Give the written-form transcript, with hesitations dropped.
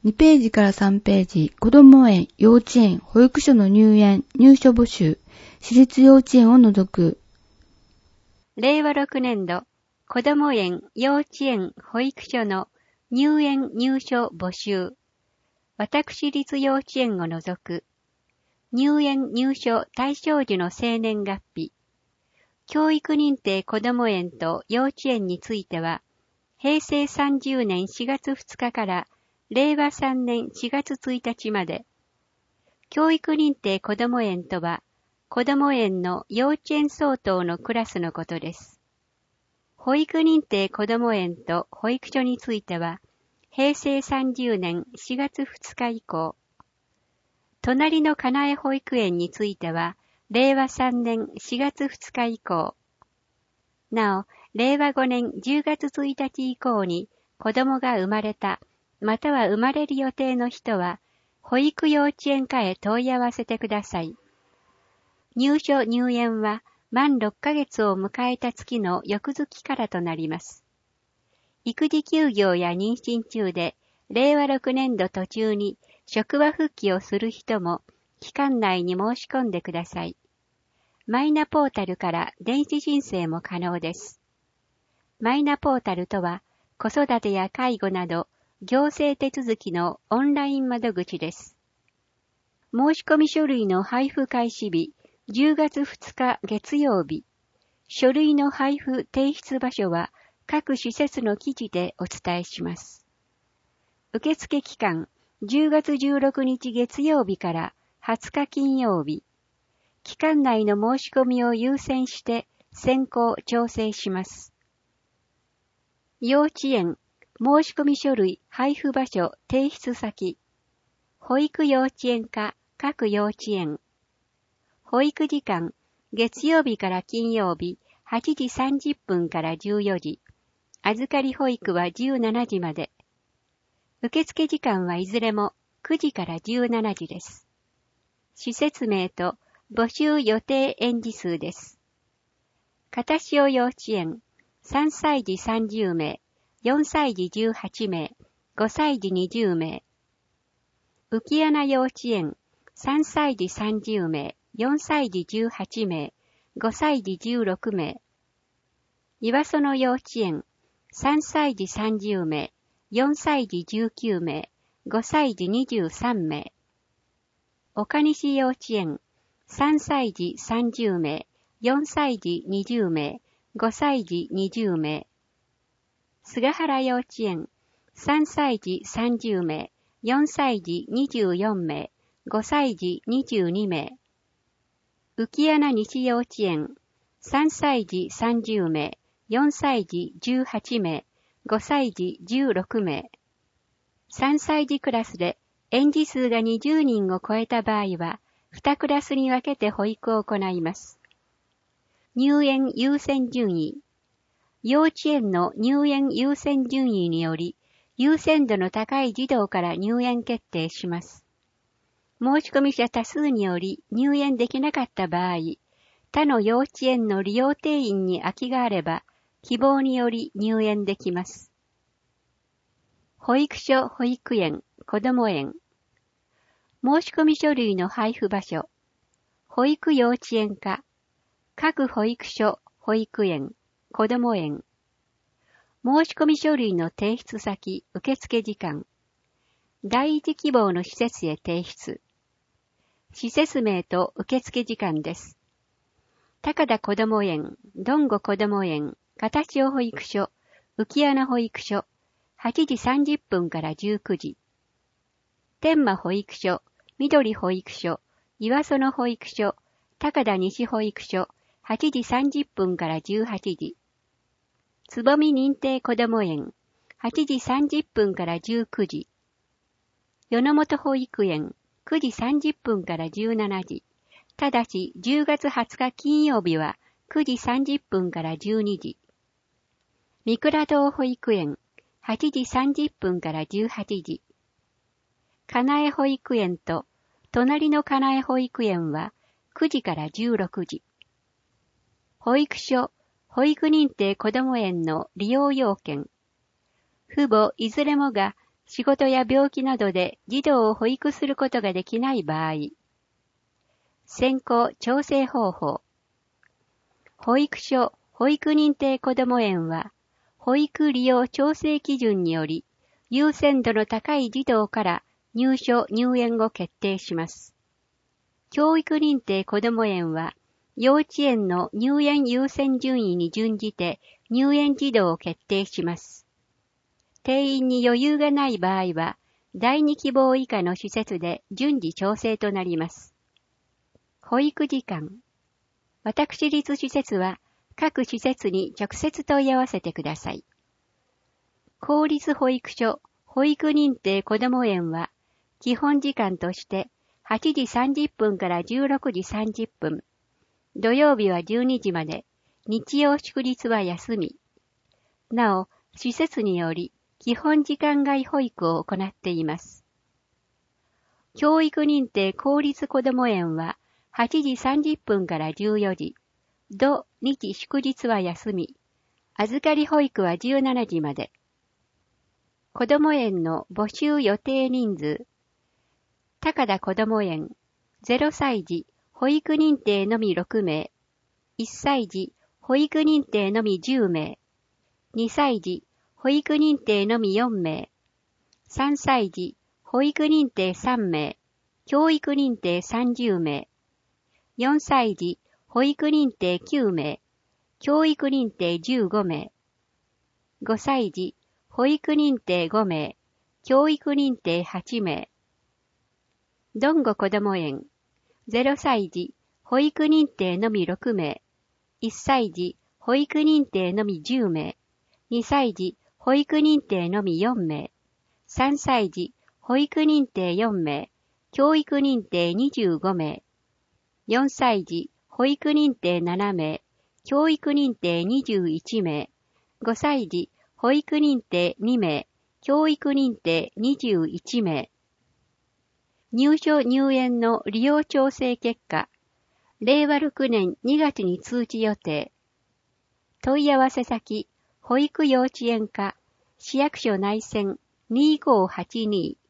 2ページから3ページ、子ども園、幼稚園、保育所の入園、入所募集、私立幼稚園を除く。 令和6年度、子ども園、幼稚園、保育所の入園入所募集。私立幼稚園を除く。入園入所対象時の生年月日。教育認定こども園と幼稚園については、平成30年4月2日から令和3年4月1日まで。教育認定こども園とは、こども園の幼稚園相当のクラスのことです。保育認定こども園と保育所については、平成30年4月2日以降。隣のかなえ保育園については、令和3年4月2日以降。なお、令和5年10月1日以降に子供が生まれた、または生まれる予定の人は、保育幼稚園課へ問い合わせてください。入所入園は満6ヶ月を迎えた月の翌月からとなります。育児休業や妊娠中で、令和6年度途中に職場復帰をする人も、期間内に申し込んでください。マイナポータルから電子申請も可能です。マイナポータルとは、子育てや介護など、行政手続きのオンライン窓口です。申込書類の配布開始日、10月2日月曜日。書類の配布提出場所は、各施設の記事でお伝えします。受付期間、10月16日月曜日から20日金曜日。期間内の申し込みを優先して先行調整します。幼稚園、申込書類配布場所提出先。保育幼稚園課各幼稚園。保育時間、月曜日から金曜日8時30分から14時。預かり保育は17時まで。受付時間はいずれも9時から17時です。施設名と募集予定園児数です。片潮幼稚園、3歳児30名、4歳児18名、5歳児20名。浮穴幼稚園、3歳児30名、4歳児18名、5歳児16名。岩園幼稚園、3歳児30名、4歳児19名、5歳児23名。岡西幼稚園、3歳児30名、4歳児20名、5歳児20名。菅原幼稚園、3歳児30名、4歳児24名、5歳児22名。浮穴西幼稚園、3歳児30名、4歳児18名、5歳児16名。3歳児クラスで園児数が20人を超えた場合は、2クラスに分けて保育を行います。入園優先順位。幼稚園の入園優先順位により、優先度の高い児童から入園決定します。申込者多数により入園できなかった場合、他の幼稚園の利用定員に空きがあれば、希望により入園できます。保育所、保育園、こども園。申込書類の配布場所。保育幼稚園課。各保育所、保育園、こども園。申込書類の提出先、受付時間。第一希望の施設へ提出。施設名と受付時間です。高田こども園、どんごこども園、片潮保育所、浮穴保育所、8時30分から19時。天満保育所、緑保育所、岩園保育所、高田西保育所、8時30分から18時。つぼみ認定こども園、8時30分から19時。与野本保育園、9時30分から17時。ただし10月20日金曜日は9時30分から12時。三倉堂保育園、8時30分から18時。かなえ保育園と隣のかなえ保育園は9時から16時。保育所、保育認定こども園の利用要件。父母いずれもが仕事や病気などで児童を保育することができない場合、選考調整方法。保育所、保育認定こども園は、保育利用調整基準により、優先度の高い児童から入所・入園を決定します。教育認定こども園は、幼稚園の入園優先順位に準じて入園児童を決定します。定員に余裕がない場合は、第2希望以下の施設で順次調整となります。保育時間。私立施設は各施設に直接問い合わせてください。公立保育所、保育認定こども園は、基本時間として8時30分から16時30分、土曜日は12時まで、日曜祝日は休み。なお、施設により基本時間外保育を行っています。教育認定公立こども園は8時30分から14時、土日祝日は休み、預かり保育は17時まで。こども園の募集予定人数。高田こども園、0歳児、保育認定のみ6名、1歳児、保育認定のみ10名、2歳児、保育認定のみ4名、3歳児、保育認定3名、教育認定30名、4歳児、保育認定9名、教育認定15名、5歳児、保育認定5名、教育認定8名。どんごこども園、0歳児、保育認定のみ6名、1歳児、保育認定のみ10名、2歳児、保育認定のみ4名、3歳児、保育認定4名、教育認定25名、4歳児、保育認定7名、教育認定21名、5歳児、保育認定2名、教育認定21名。入所入園の利用調整結果、令和6年2月に通知予定。問い合わせ先、保育幼稚園課、市役所内線2582